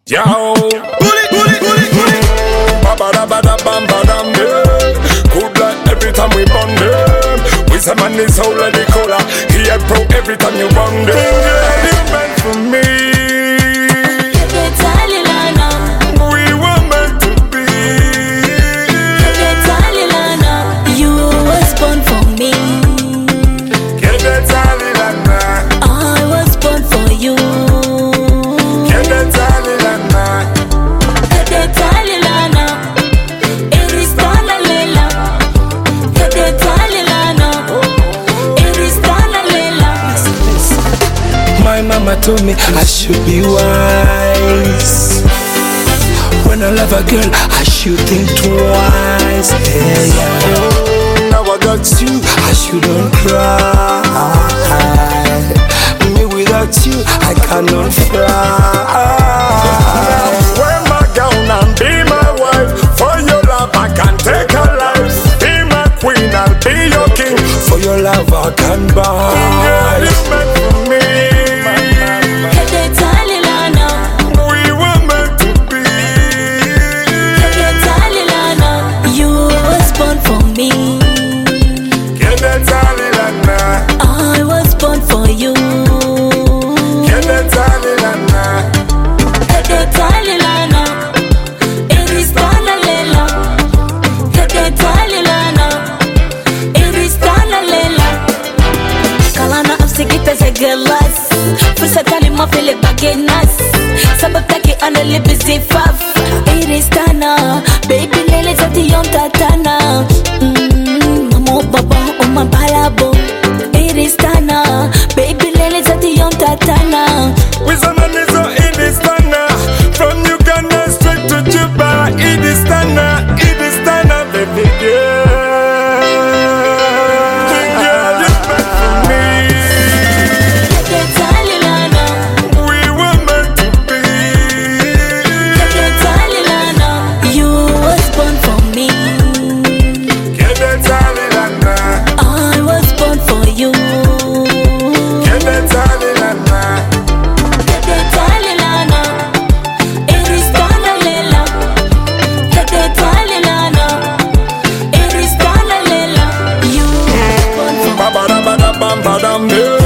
Yo, ba-ba-da-ba-da-bam-ba-dam, yeah. Good like every time we bond them. We say man is all of the color. He a pro every time you bond them. Yeah, you meant for me. We were meant to be. You was born for me. I was born for you. My mama told me I should be wise. When I love a girl, I should think twice. Yeah, yeah. Now I got you, I shouldn't cry. Me without you, I cannot fly. Wear my gown and be my wife. For your love, I can take a life. Be my queen, I'll be your king. For your love, I can buy. Yeah, you meant for me. I was born for you. Kalana amsikita zegelas Fursatali mafile bagenas Sababtaki anali busy faf Iristana Baby lele zati yon tatana Mamo baba uma balabo Iristana Baby lele zati yon tatana Wizamanizo Iristana. From Uganda straight to Juba. Iristana, Iristana, baby girl.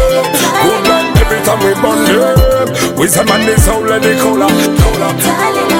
Good like every time we bond them. We say man is all of the color.